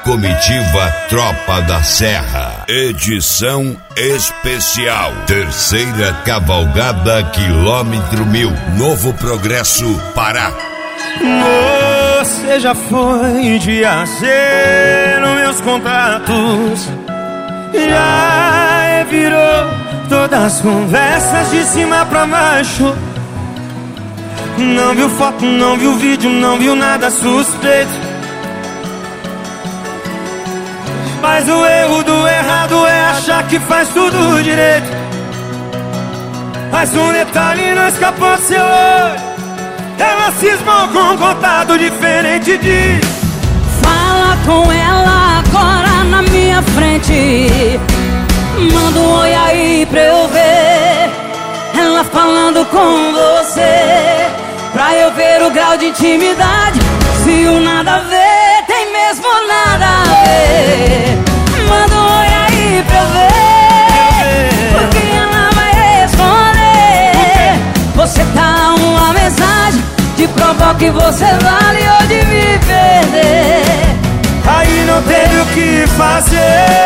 Comitiva Tropa da Serra, edição especial, terceira cavalgada quilômetro 1000, Novo Progresso, Pará. Você já foi de AC nos meus contatos, já virou todas as conversas de cima pra baixo. Não viu foto, não viu vídeo, não viu nada suspeito. Mas o erro do errado é achar que faz tudo direito. Mas um detalhe não escapou do seu olho, ela cismou com um contato diferente de... Fala com ela agora na minha frente, manda um oi aí pra eu ver ela falando com você, pra eu ver o grau de intimidade. Se o nada a ver tem mesmo nada a ver, manda um oi aí pra eu ver, porque ela vai responder. Você tá uma mensagem de provar que você vale ou de me perder. Aí não teve o que fazer,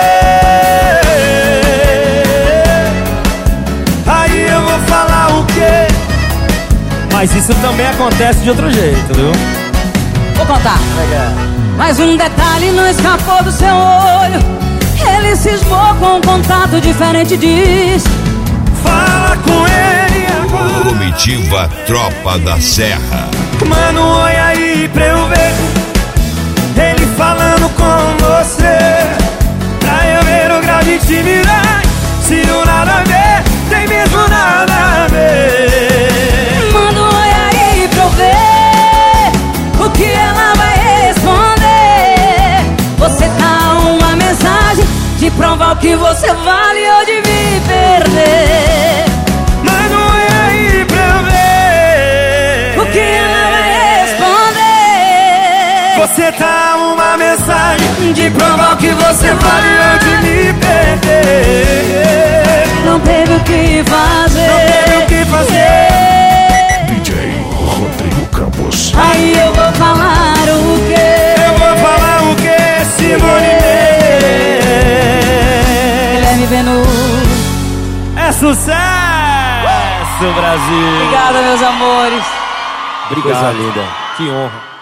aí eu vou falar o quê? Mas isso também acontece de outro jeito, viu? Vou contar. Mas um detalhe não escapou do seu olho, ele cismou com um contato diferente, diz. Fala com ele agora. Comitiva Tropa da Serra. Manda um oi aí pra eu ver ele falando com você, pra eu ver o grau de intimidade. Se o nada a ver tem mesmo nada a ver, manda um oi aí pra eu ver o que ela vai responder. Você tá uma mensagem de provar o que você vale ou de me perder. Manda um oi aí pra eu ver o que ela vai responder. Você tá uma mensagem de provar o que você vale ou de me perder. Não teve o que fazer, não teve o que fazer. DJ Rodrigo Campos. Aí eu vou falar o quê? Eu vou falar o quê, Simone? Guilherme Venu. É sucesso, Brasil. Obrigado, meus amores. Obrigado. Coisa linda. Que honra.